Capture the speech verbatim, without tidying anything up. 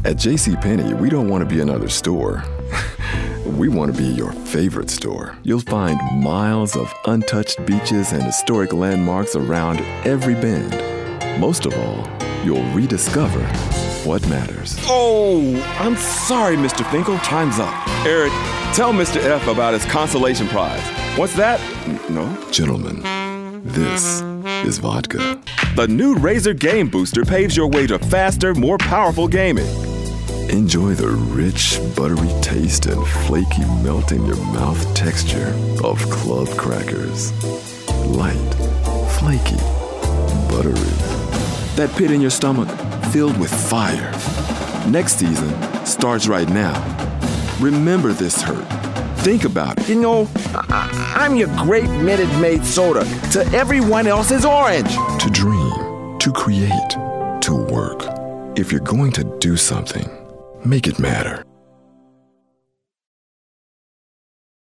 At JCPenney, we don't want to be another store. We want to be your favorite store. You'll find miles of untouched beaches and historic landmarks around every bend. Most of all, you'll rediscover what matters. Oh, I'm sorry, Mister Finkel. Time's up. Eric, tell Mister F about his consolation prize. What's that? No? Gentlemen, this is vodka. The new Razer Game Booster paves your way to faster, more powerful gaming. Enjoy the rich, buttery taste and flaky melt in your mouth texture of club crackers. Light, flaky, buttery. That pit in your stomach filled with fire. Next season starts right now. Remember this hurt. Think about it. You know, I- I'm your great Minute Maid soda to everyone else's orange. To dream, to create, to work. If you're going to do something, make it matter.